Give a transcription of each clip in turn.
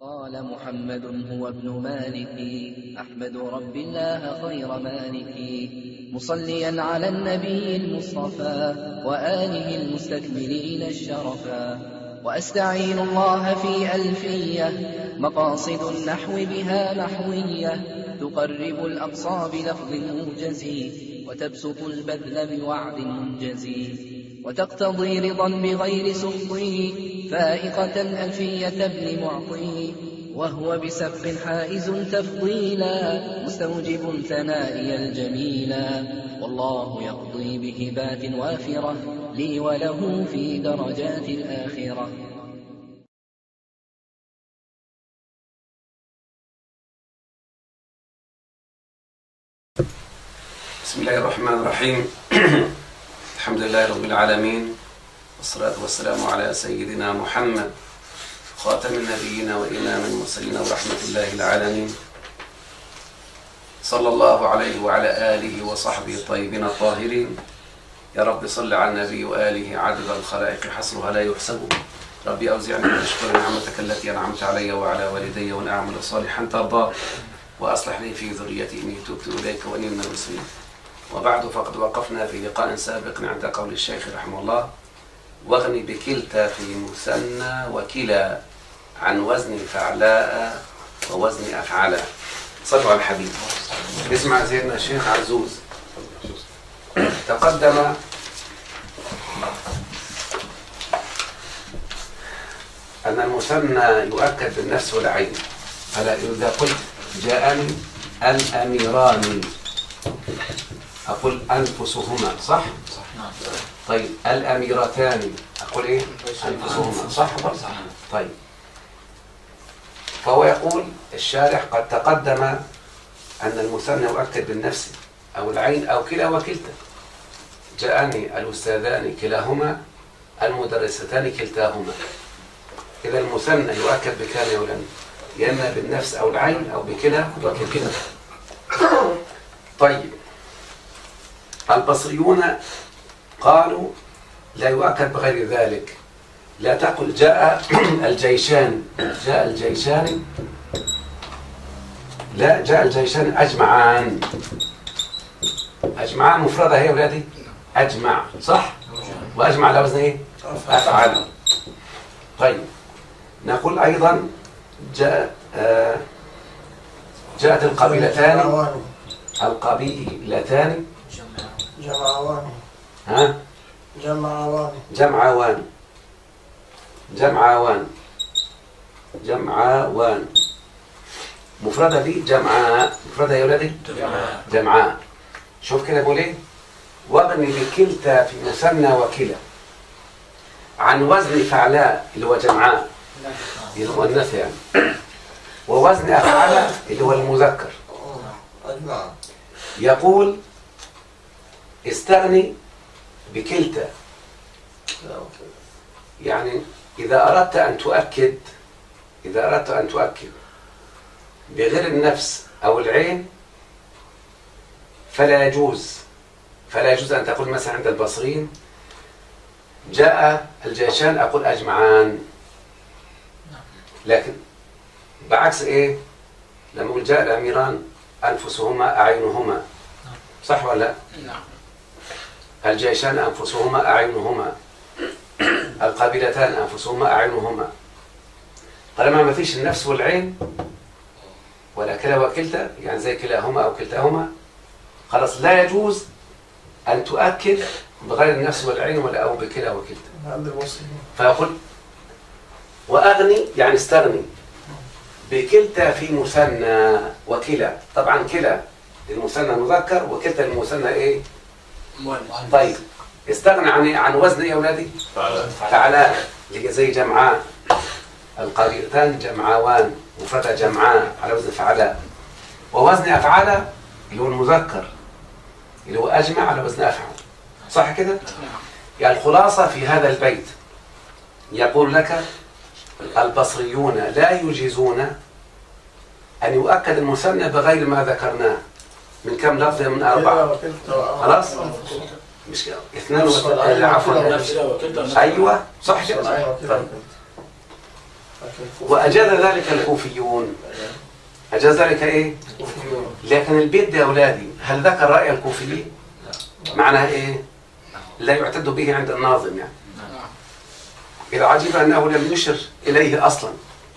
قال محمد هو ابن مالك أحمد رب الله خير مالك مصليا على النبي المصطفى وآله المستكملين الشرفا وأستعين الله في ألفية مقاصد النحو بها نحوية تقرب الأقصى بلفظ موجز وتبسط البذل بوعد منجز وتقتضي رضا بغير سخطه فائقة ألفية ابن معطي وهو بسبق حائز تفضيلا مستوجب ثنائي الجميلا والله يقضي بهبات وافرة لي وله في درجات الآخرة. بسم الله الرحمن الرحيم. الحمد لله رب العالمين، والصلاة والسلام على سيدنا محمد خاتم النبيين وإمام المرسلين ورحمة الله العالمين، صلى الله عليه وعلى آله وصحبه الطيبين الطاهرين. يا رب صل على النبي وآله عدد الخلائق حصرها لا يحسب. ربي أوزعني أن أشكر نعمتك التي أنعمت علي وعلى والدي وأن أعمل صالحا ترضاه وأصلح لي في ذريتي إني تبت إليك وإني من المسلمين. وبعد، فقد وقفنا في لقاء سابق عند قول الشيخ رحمه الله: واغني بكلتا في مثنى وكلا عن وزن فعلاء ووزن أفعلاء. صلوا على الحبيب. اسمع سيدنا الشيخ عزوز. تقدم أن المثنى يؤكد بالنفس والعين، فلا إذا قلت جاءني الأميران أقول أنفسهما، صح؟ طيب الأميرتان أقول إيه؟ أنفسهما، صح؟ طيب، فهو يقول الشارح: قد تقدم أن المثنى يؤكد بالنفس أو العين أو كلا وكلتا. جاءني الأستاذان كلاهما، المدرستان كلتاهما. إذا المثنى يؤكد بكان أو لم، يا إما بالنفس أو العين أو بكلا وكلتا. طيب، البصريون قالوا لا يؤكد بغير ذلك. لا تقل جاء الجيشان، جاء الجيشان، لا، جاء الجيشان أجمعان. أجمعان مفردة هي ولادي، أجمع، صح؟ وأجمع على وزن إيه؟ أفعل. طيب، نقول أيضا جاءت القبيلتان، القبيلتان جمعوان. ها؟ جمعوان. جمعوان. جمعوان. جمعوان. مفردة دي جمعاء، مفردة يا ولادي؟ جمعاء. جمعاء. شوف كده بقول ايه؟ واغني بكلتا في مثنى وكلا عن وزن فعلاء اللي هو جمعاء اللي هو النث يعني، ووزن أفعلاء اللي هو المذكر. يقول استغني بكلتا، يعني إذا أردت أن تؤكد بغير النفس أو العين فلا يجوز أن تقول مثلا عند البصريين جاء الجيشان أقول أجمعان. لكن بعكس إيه؟ لما أقول جاء الأميران أنفسهما أعينهما، صح ولا لا؟ نعم. الجيشان أنفسهما أعينهما، القبيلتان أنفسهما أعينهما. طالما ما فيش النفس والعين ولا كلا وكلتا، يعني زي كلاهما أو كلتاهما، خلاص لا يجوز أن تؤكد بغير النفس والعين ولا أو بكلا وكلتا. فيقول وأغني يعني استغني بكلتا في مثنى وكلا. طبعا كلا المثنى مذكر وكلتا المثنى إيه؟ طيب، استغنى عن وزن إيه يا أولادي؟ فعلاء، اللي زي جمعاء. القبيلتان جمعوان، مفردة جمعاء على وزن فعلاء. ووزن أفعال اللي هو المذكر اللي هو أجمع على وزن أفعل، صح كده؟ يعني الخلاصة في هذا البيت يقول لك البصريون لا يجيزون أن يؤكد المثنى بغير ما ذكرناه من كم لفظ؟ من 4. خلاص؟ مش 2 عفوا. أيوة صح كده. طيب، وأجاز ذلك الكوفيون. أجاز ذلك إيه؟ لكن البيت ده يا أولادي هل ذكر رأي الكوفيين؟ معناها إيه؟ لا يعتد به عند الناظم يعني. إذا عجب أنه لم يشر إليه أصلا،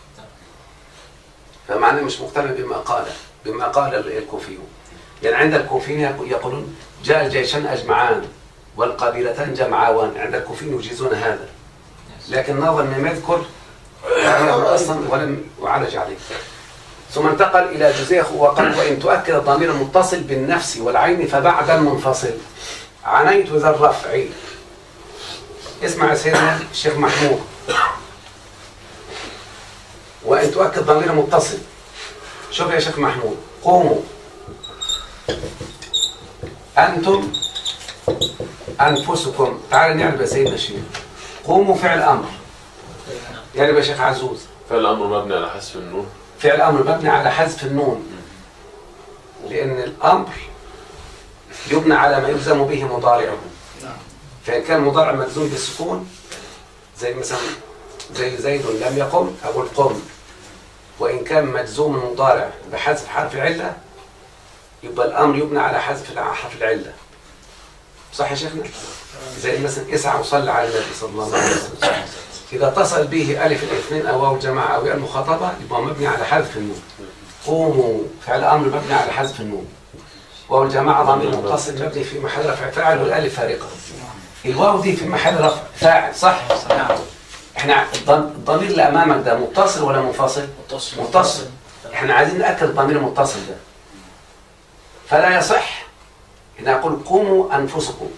فمعنى مش مقتنع بما قال الكوفيون. يعني عند الكوفيين يقولون جاء الجيشان أجمعان والقبيلتان جمعاوان، عند الكوفيين يجيزون هذا، لكن الناظم لم يذكر أصلا ولم يعالج عليه. ثم انتقل إلى جزيخ وقال وإن تؤكد الضمير المتصل بالنفس والعين فبعد المنفصل عنيت ذا الرفع. اسمع يا سيدنا الشيخ محمود، وإن تؤكد ضمير متصل. شوف يا شيخ محمود، قوموا أنتم أنفسكم. تعال نعرف يا سيدنا الشيخ. قوموا فعل أمر، يعني يا شيخ عزوز فعل أمر مبني على حذف النون. فعل أمر مبني على حذف النون، لأن الأمر يبنى على ما يلزم به مضارعه. فإن كان مضارع ملزوم بالسكون زي مثلا زي زيد لم يقم أقول قم، وإن كان مجزوم مضارع بحذف حرف العلة يبقى الأمر يبنى على حذف حرف العلة. صح يا شيخنا؟ زي مثلا اسعى وصلى على النبي صلى الله عليه وسلم، إذا اتصل به ألف الاثنين أو واو الجماعة أو ياء المخاطبة يبقى مبني على حذف النون. قوموا فعل أمر مبني على حذف النون، واو الجماعة ضمير متصل مبني في محل رفع فاعل والألف فارقة. الواو دي في محل رفع فاعل. صح؟ احنا الضمير اللي أمامك ده متصل ولا منفصل؟ متصل. احنا عايزين نأكد الضمير المتصل ده، فلا يصح إن أقول قوموا أنفسكم.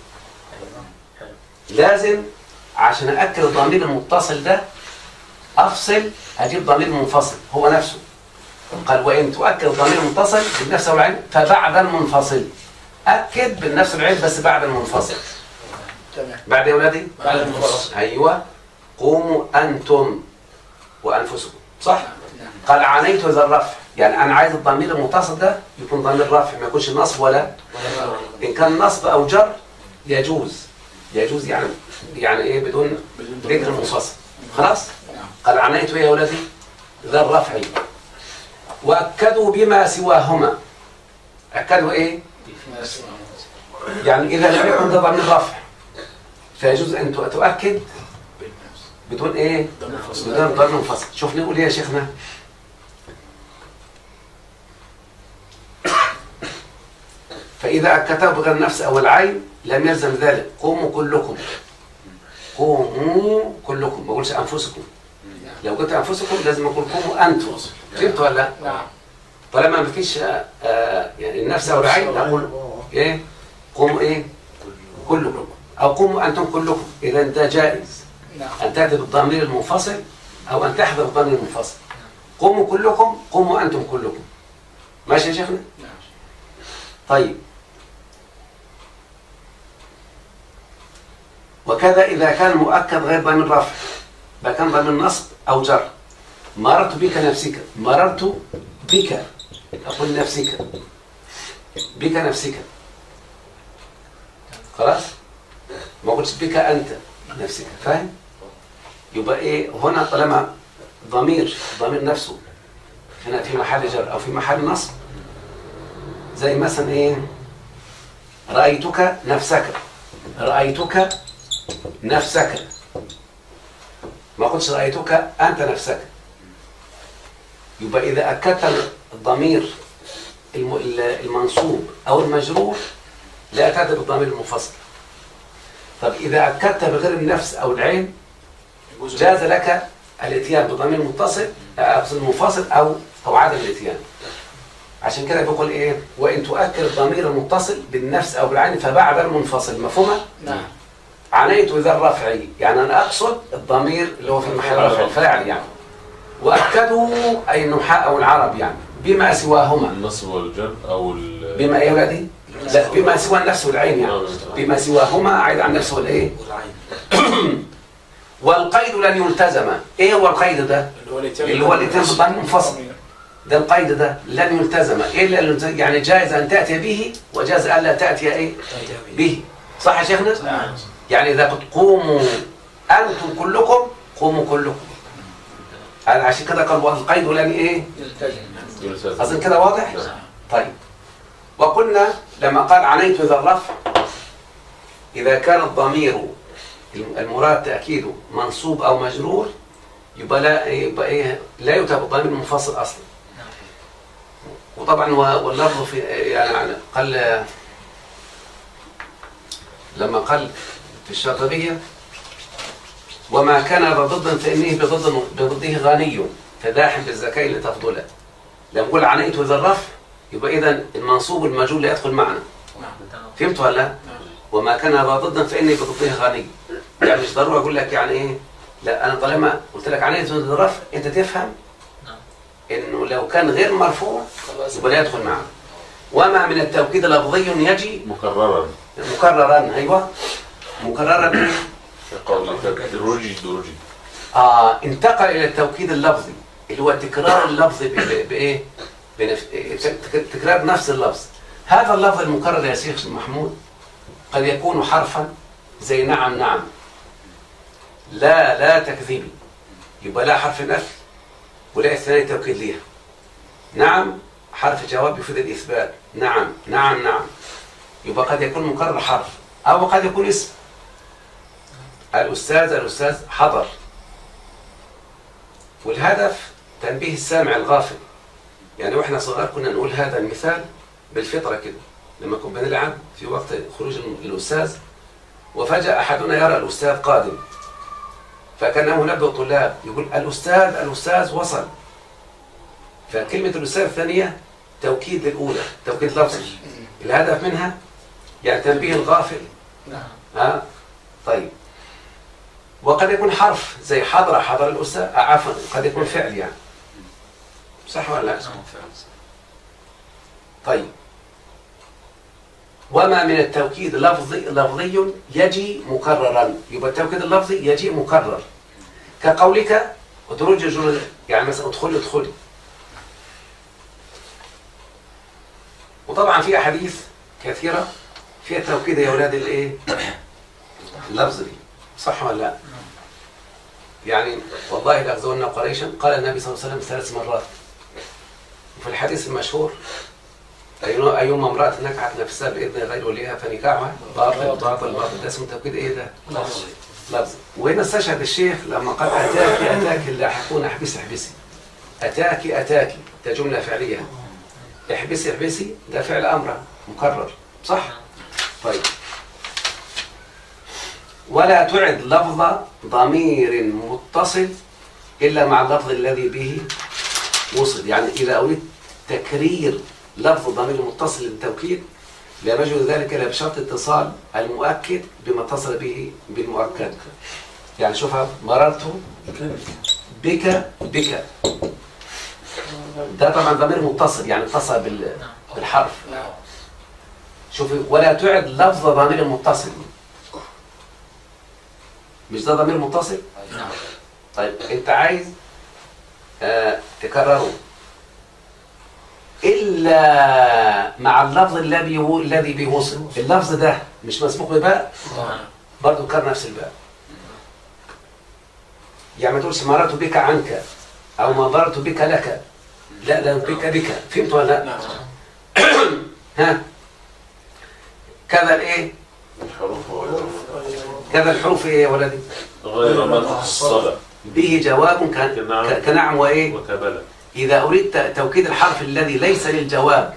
لازم عشان أأكد الضمير المتصل ده أفصل، أجيب ضمير منفصل هو نفسه. قال وإن تؤكد الضمير المتصل بالنفس والعين فبعد المنفصل. أكد بالنفس والعين بس بعد المنفصل. تمام. بعد يا أولادي؟ بعد المنفصل. أيوة. قوموا أنتم وأنفسكم. صح؟ قال عانيت ذا الرفع، يعني أنا عايز الضمير المتصل ده يكون ضمير رفع، ما يكونش نصب ولا إن كان نصب أو جر يجوز يعني إيه بدون ذكر منفصل. خلاص؟ قال عانيت يا أولادي ذا الرفع، وأكدوا بما سواهما. أكدوا إيه؟ يعني إذا لم يكن ده ضمير رفع فيجوز أن تؤكد بدون إيه؟ بدون ضمير منفصل. شوف نقول إيه يا شيخنا؟ فإذا أكدته بغير النفس أو العين لم يلزم ذلك. قوموا كلكم. قوموا كلكم، ما أقولش أنفسكم. لو قلت أنفسكم لازم أقول قوموا أنتم. فهمت ولا؟ نعم. طالما ما فيش يعني النفس أو العين أقول إيه؟ قوموا إيه؟ كلكم، أو قوموا أنتم كلكم. إذا أنت جائز أن تأتي بالضمير المنفصل أو أن تحذف الضمير المنفصل. قوموا كلكم، قوموا أنتم كلكم. ماشي يا شيخنا؟ طيب، وكذا إذا كان مؤكد غير ضمير رفع فكان ضمير نصب أو جر. مررت بك نفسك، مررت بك أقول نفسك، بك نفسك. خلاص؟ ما قلتش بك أنت نفسك. فاهم؟ يبقى إيه هنا طالما ضمير نفسه هنا في محل جر أو في محل نصب، زي مثلا إيه؟ رأيتك نفسك، رأيتك نفسك، ما قلتش رأيتك أنت نفسك. يبقى إذا أكدت الضمير المنصوب أو المجرور لا تأتي بالضمير المنفصل. طب إذا أكدت بغير النفس أو العين جاز لك الاتيان بضمير متصل منفصل أو عدم الاتيان. عشان كده بيقول إيه؟ وإن تؤكد الضمير المتصل بالنفس أو بالعين فبعد المنفصل. مفهومة؟ نعم. عنيت ذا الرفع، يعني أنا أقصد الضمير اللي هو في محل رفع الفاعل يعني. وأكدوا أي النحاة أو العرب يعني بما سواهما. النصب والجر أو بما إيه ولادي؟ لا، بما سوى النفس والعين يعني. بما سواهما عيد عن النفس والإيه؟ والقيد لن يلتزم. إيه هو القيد ده؟ اللي هو الاتيان بالضمير منفصل. ده القيد ده لن يلتزم. إيه اللي يعني جائز أن تأتي به وجائز ألا تأتي إيه؟ به. صح يا شيخنا؟ نعم. يعني إذا قلت قوموا أنتم كلكم، قوموا كلكم. عشان كده قال والقيد لن ايه؟ يلتزم. اظن كده واضح؟ طيب وقلنا لما قال عنيت ذا الرفع اذا كان الضمير المراد تاكيده منصوب او مجرور يبقى لا يعتبر ضمير منفصل اصلا. وطبعا واللفظ في يعني قال لما قال في الشاطبية وما كان ضد فإنه بضده غني فداحم بالزكاة لتفضله. لما نقول عنيت ذا الرفع يبقى إذن المنصوب المجرور لا يدخل معنا. فهمت ولا لا؟ وما كان ضد فإنه بضده غني. يعني مش ضروري أقول لك يعني إيه؟ لا أنا طالما قلت لك عنيت ذا الرفع أنت تفهم إنه لو كان غير مرفوع يبقى لا يدخل معنا. وما من التوكيد لفظي يجي مكررا. أيوة مكررا دروجي انتقل إلى التوكيد اللفظي اللي هو تكرار اللفظ بإيه؟ تكرار نفس اللفظ. هذا اللفظ المكرر يا شيخ محمود قد يكون حرفا زي نعم نعم، لا تكذيبي، يبقى لا حرف نفي ولا الثاني توكيد ليها. نعم حرف جواب يفيد الإثبات، نعم نعم نعم، يبقى قد يكون مكرر حرف أو قد يكون اسم. الأستاذ حضر. والهدف تنبيه السامع الغافل. يعني وإحنا صغار كنا نقول هذا المثال بالفطرة كده لما كنا بنلعب في وقت خروج الأستاذ وفجأة أحدنا يرى الأستاذ قادم فكأنه ينبه الطلاب يقول الأستاذ وصل. فكلمة الأستاذ الثانية توكيد للأولى، توكيد لفظي. الهدف منها يعني تنبيه الغافل. طيب وقد يكون حرف زي حضر الأستاذ، عفوا قد يكون فعل يعني، صح ولا لا؟ طيب وما من التوكيد لفظي يجي مكررا، يبقى التوكيد اللفظي يجي مكرر كقولك ادرج الجمل، يعني مثلا ادخلي. وطبعا في أحاديث كثيرة فيها توكيد يا أولاد الإيه؟ اللفظي، صح ولا لا؟ يعني والله لأغزون قريشا قال النبي صلى الله عليه وسلم 3 مرات. وفي الحديث المشهور أيما امرأة نكحت نفسها بإذن غير وليها فنكاحها باطل. ده اسمه توكيد إيه ده؟ لفظي. وهنا استشهد الشيخ لما قال أتاك اللاحقون احبسي. أتاك ده جملة فعلية. احبسي ده فعل أمر مكرر، صح؟ طيب ولا تعد لفظ ضمير متصل إلا مع اللفظ الذي به وصل. يعني إذا أريد تكرير لفظ ضمير متصل للتوكيد لا يجوز ذلك إلا بشرط اتصال المؤكد بما اتصل به بالمؤكد. يعني شوفها مررت بك ده طبعا ضمير متصل يعني اتصل بالحرف. شوفي ولا تعد لفظ ضمير متصل، مش ده ضمير متصل؟ طيب انت عايز تكرره إلا مع اللفظ الذي بيوصل. اللفظ ده مش مسبوق بباء برضه كرر نفس الباء. يعني ما تقولش مررت بك عنك أو ما مررت بك لك، لا بك. فهمت ولا لا؟ ها كذا الايه؟ كذا الحروف ايه يا ولدي؟ غير ما تحصل به جواب كنعم وايه؟ وكبلى. إذا أريد توكيد الحرف الذي ليس للجواب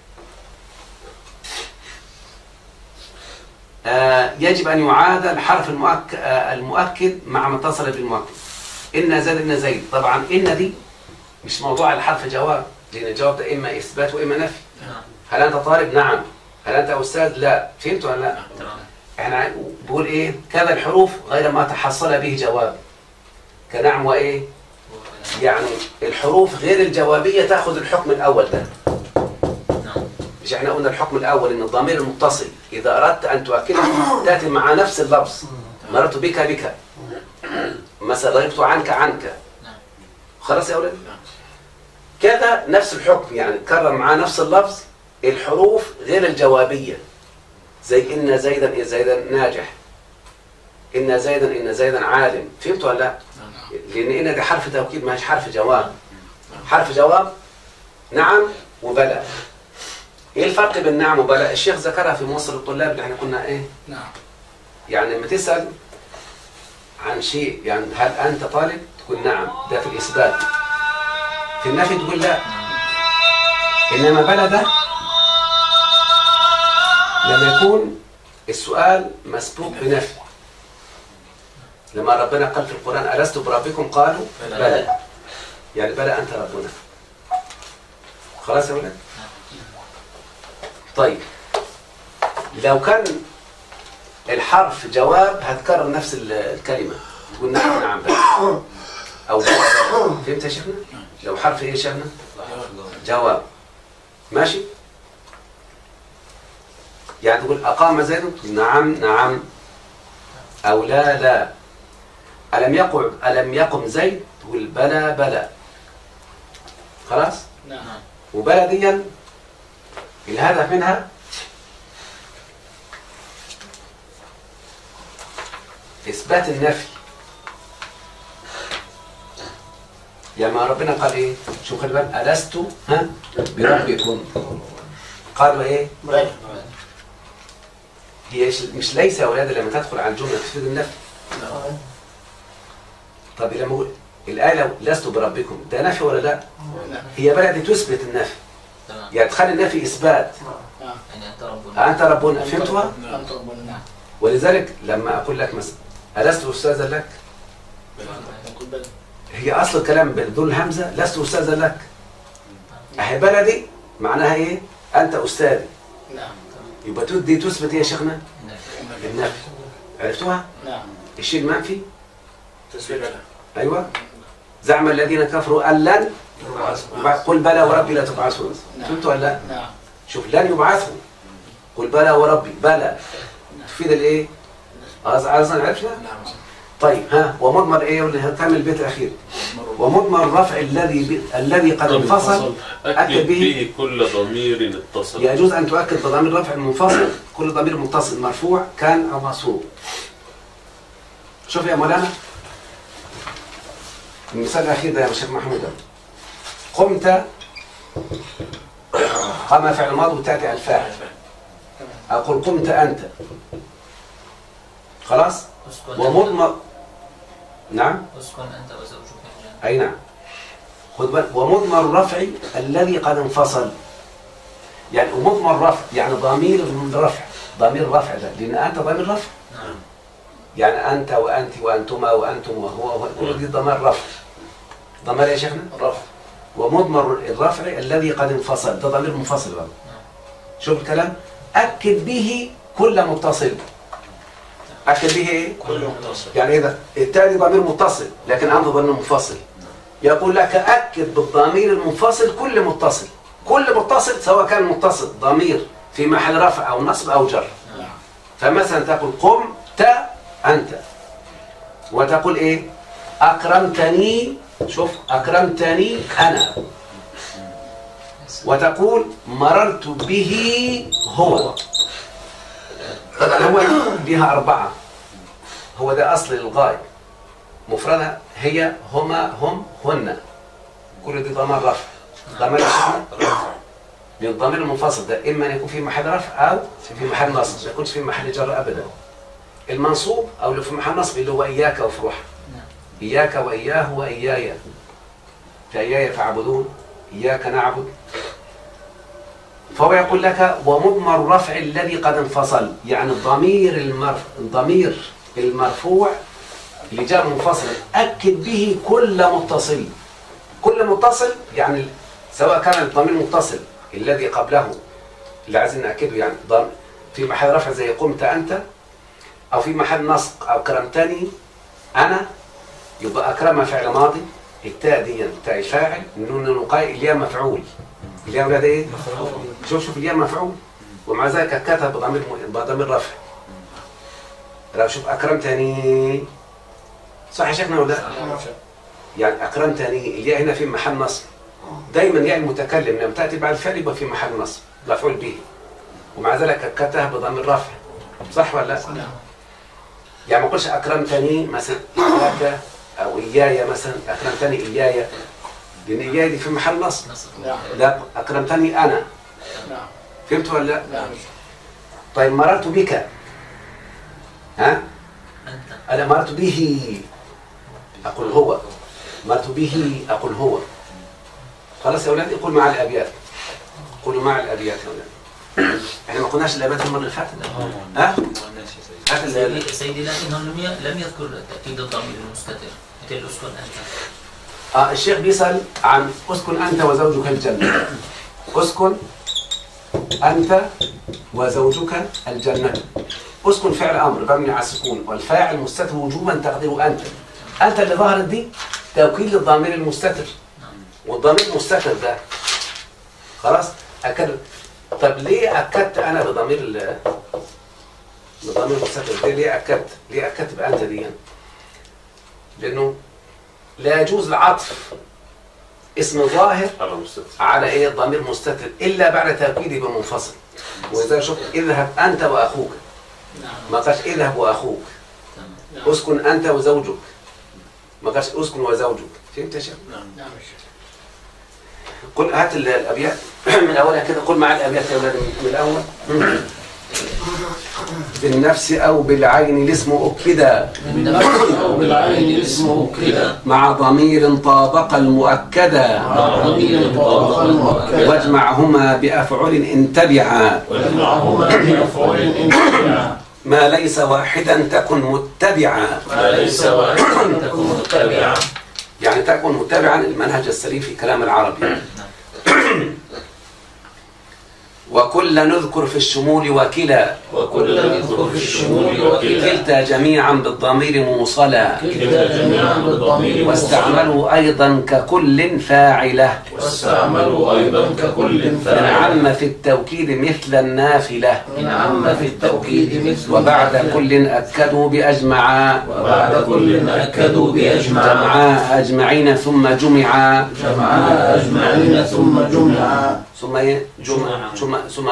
يجب أن يعاد الحرف المؤكد مع ما اتصل بالمؤكد. إن زيد. طبعا إن دي مش موضوع الحرف جواب، لأن الجواب ده إما إثبات وإما نفي. هل أنت طالب؟ نعم. هل أنت أستاذ؟ لا. فهمت ولا لا؟ إحنا بقول إيه؟ كذا الحروف غير ما تحصل به جواب كنعم وإيه؟ يعني الحروف غير الجوابية تأخذ الحكم الأول ده. مش احنا قلنا الحكم الأول إن الضمير المتصل إذا أردت أن تؤكده تأتي مع نفس اللفظ. مررت بك مثلا غبت عنك. خلاص يا أولاد؟ كذا نفس الحكم يعني كرر معاه نفس اللفظ الحروف غير الجوابية زي إن زيدا ناجح، إن زيدا عالم. فهمت ولا لا؟ لأن هنا ده حرف توكيد ما هيش حرف جواب. حرف جواب نعم وبلى. ايه الفرق بين نعم وبلى؟ الشيخ ذكرها في موصل الطلاب اللي احنا كنا ايه؟ نعم. يعني لما تسأل عن شيء، يعني هل أنت طالب؟ تقول نعم، ده في الإثبات. في النفي تقول لا. إنما بلى ده لما يكون السؤال مسبوق بنفي. لما ربنا قال في القرآن ألست بربكم قالوا بلى، يعني بلى أنت ربنا. خلاص يا ولد؟ طيب لو كان الحرف جواب هتكرر نفس الكلمة، تقول نعم نعم بلى أو بلى. فهمت يا شيخنا؟ لو حرف إيه يا شيخنا؟ جواب. ماشي؟ يعني تقول أقام زيد نعم نعم أو لا لا. ألم يقم زيد تقول بلى بلى. خلاص؟ نعم. وبلى دي الهدف منها إثبات النفي. يعني ما ربنا قال إيه؟ شو خلي بالك ألست بربكم؟ قالوا إيه؟ بلى. هي مش ليس يا أولاد لما تدخل على الجملة تفيد النفي. طب لما أقول الآية لو لست بربكم ده نفي ولا لا؟ هي بلى تثبت النفي. يعني تخلي النفي إثبات. يعني أنت ربنا. أنت ربنا. فهمتوا؟ أنت ربنا. نعم. ولذلك لما أقول لك مثلا ألست أستاذا لك؟ نقول بلى. هي أصل الكلام بدون همزة لست أستاذا لك. أهي بلدي معناها إيه؟ أنت أستاذي. نعم. يبقى دي تثبت إيه يا شيخنا؟ النفي. عرفتوها؟ نعم. الشيء المنفي؟ تسوية بلى. أيوة. زعم الذين كفروا أن لن قل بلى وربي لا تبعثون. فهمتوا ولا لا؟ نعم. شوف لن يبعثوا قل بلى وربي بلى تفيد الإيه؟ أصلا عرفتها؟ نعم. طيب ها ومضمر ايه واللي هتعمل البيت الاخير ومضمر الرفع الذي قد انفصل اكد به كل ضمير اتصل. يجوز ان تؤكد بضمير الرفع المنفصل كل ضمير متصل مرفوع كان او منصوب. شوف يا مولانا المثال الاخير ده يا شيخ محمود. قمت قام فعل ماضي وتاتي الفاعل. اقول قمت انت. خلاص. ومضمر نعم اسكن أنت وزوجك الجنة. أي نعم. خذ بالك ومضمر الرفع الذي قد انفصل. يعني ومضمر رفع يعني ضمير الرفع. ضمير الرفع ده لأن أنت ضمير رفع. نعم. يعني أنت وأنت وأنتما وأنتم وهو كل دي ضمير رفع. ضمير يا شيخنا؟ رفع. ومضمر الرفع الذي قد انفصل ده ضمير منفصل بقى. شوف الكلام أكد به كل متصل. أكد به إيه؟ كل متصل. يعني إيه ده؟ التالي ضمير متصل لكن عنده ضمير منفصل. يقول لك أكد بالضمير المنفصل كل متصل. كل متصل سواء كان متصل ضمير في محل رفع أو نصب أو جر. نعم. فمثلا تقول قمت أنت وتقول إيه؟ أكرمتني. شوف أكرمتني أنا. وتقول مررت به هو. هو بها أربعة. هو ده أصل الغاية. مفردها هي هما هم هن. كل دي ضمير رفع. ضمير من الضمير المنفصل ده إما أن يكون في محل رفع أو في محل نصب. ما يكونش في محل جر أبدا. المنصوب أو اللي في محل نصب اللي هو إياك وفروح. إياك وإياه وإياي. فإياي فاعبدون. إياك نعبد. فهو يقول لك ومضمر الرفع الذي قد انفصل يعني الضمير المرفوع اللي جاء منفصل أكد به كل متصل. كل متصل يعني سواء كان الضمير متصل الذي قبله اللي عايزين نأكده يعني في محل رفع زي قمت أنت أو في محل نصب أو كرمتني أنا يبقى أكرم فعل ماضي. التاء دي تاء فاعل النون الوقاية الياء مفعول. الياء ولاد ايه؟ شوف الياء مفعول ومع ذلك كتب بضمير رفع. لو شوف أكرمتني صح يا شيخنا ولا لا؟ يعني أكرمتني الياء هنا في محل نصب. دايما ياء المتكلم لما تأتي بعد الفعل يبقى في محل نصب مفعول به ومع ذلك كتب بضمير رفع. صح ولا لا؟ يعني ما قلش أكرمتني مثلا أو إياي مثلا، أكرمتني إياي، لأن إياي دي في محل نصب. لا، أكرمتني أنا. فهمت ولا لا؟ طيب مررت بك، ها؟ أنا مررت به أقول هو، مررت به أقول هو. خلاص يا أولاد، قول مع الأبيات، قولوا مع الأبيات يا أولاد. احنا ما قلناش الأبيات المرة اللي فاتت. ها؟ سيدي لكنه لم يذكر تأكيد الضمير المستتر مثل اسكن أنت. الشيخ بيسأل عن اسكن أنت وزوجك الجنة. اسكن أنت وزوجك الجنة. اسكن فعل أمر مبني على السكون، والفاعل مستتر وجوبا تقديره أنت. أنت اللي ظهرت دي توكيد للضمير المستتر، والضمير المستتر ده خلاص أكد. طب ليه أكدت أنا بضمير المستتر؟ ليه أكدت بأنت دي؟ لأنه لا يجوز العطف اسم ظاهر على ايه الضمير مستتر الا بعد توكيده بمنفصل. واذا شفت اذهب انت واخوك، ما قالش اذهب واخوك. اسكن انت وزوجك، ما قالش اسكن وزوجك. فهمت يا شيخ؟ نعم. قل هات الابيات من اولها كده، قل مع الابيات يا اولاد من الاول. بالنفس أو بالعين الاسم أكدا، بالنفس أو بالعين الاسم أكدا، مع ضمير طابق المؤكدا، مع ضمير طابق المؤكدا، واجمعهما بأفعل إن تبعا، واجمعهما بأفعل إن تبعا، ما ليس واحدا تكن متبعا، ما ليس واحدا تكن متبعا، يعني تكن متبعا المنهج السليم في كلام العربي. وكل نذكر في الشمول وكلا، وكل نذكر في الشمول وكلا، كلتا جميعا بالضمير موصلا، كلتا جميعا بالضمير واستعملوا أيضا ككل فاعلة، واستعملوا أيضا ككل إن فاعلة، عم في التوكيد مثل النافلة، إن عم في التوكيد مثل وبعد كل أكدوا بأجمعا، وبعد كل أكدوا بأجمعا، جمعا أجمعين ثم جمعا، جمعا أجمعين ثم جمعا، ثم إيه؟ ثم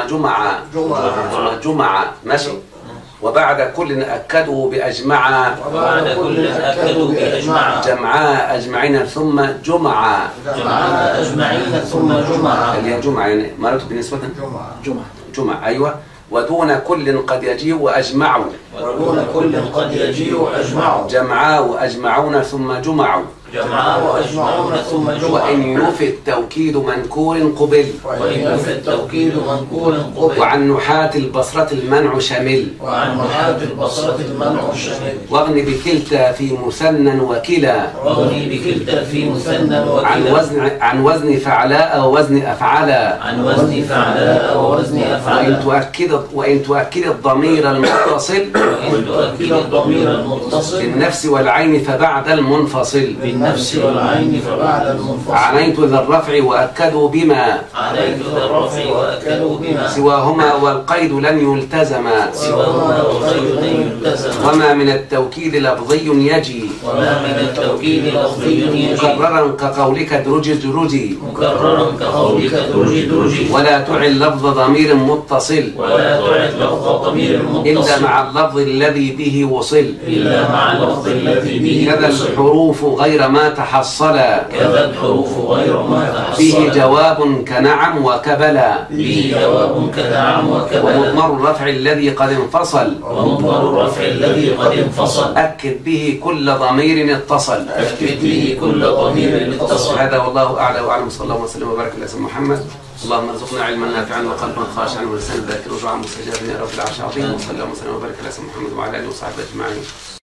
جمعا ماشي. وبعد كل أكدوا بأجمعا، وبعد كل أكدوا بأجمعا، جمعا أجمعين ثم جمعا، جمعا أجمعين ثم جمعا، اللي هي جمعة يعني مرت بالنسبة جمعة أيوة. ودون كل قد يجيء وأجمعوا، ودون كل قد يجيء أجمعوا، جمعا وأجمعون ثم جمعوا، جمعا وأجمعون ثم جمعا، وإن يفي التوكيد منكور قبل، وإن في التوكيد منكور قبل، وعن نحاة البصرة المنع شمل، وعن نحاة البصرة المنع شمل، واغن بكلتا في مثنى وكلا، واغني بكلتا في مثنى عن وزن فعلاء ووزن أفعلا، عن وزن فعلاء ووزن أفعلا، وإن تؤكد الضمير المتصل وإن تؤكد الضمير المتصل بالنفس والعين فبعد المنفصل، بالنفس والعين فبعد المنفصل، عنيت ذا الرفع وأكدوا بما، عليت ذا الرفع وأكدوا بما، سواهما والقيد لن يلتزما، سواهما والقيد لن يلتزم، وما من التوكيد لفظي يجي، وما من التوكيد لفظي يجي، مكررا كقولك درجي، مكررا كقولك درجي، ولا تعل لفظ ضمير متصل ولا تعد لفظ ضمير إلا متصل مع اللفظ الذي به وصل، إلا مع اللفظ الذي به كذا وصل، الحروف غير ما تحصلا، كذا الحروف غير ما تحصل، فيه جواب كنعم وكبلا، به جواب كنعم وكبلا، ومضمر الرفع الذي قد انفصل، ومضمر الرفع الذي قد انفصل، أكد به كل ضمير اتصل، أكد به كل ضمير اتصل. هذا والله أعلى وأعلم. صلى الله وسلم وبارك على سيدنا محمد. اللهم ارزقنا علما نافعا وقلبا خاشعا ولسانا ذاكرا ودعاء مستجابا يا رب العرش العظيم. وصلى الله وسلم وبارك على سيدنا محمد وعلى آله وصحبه أجمعين.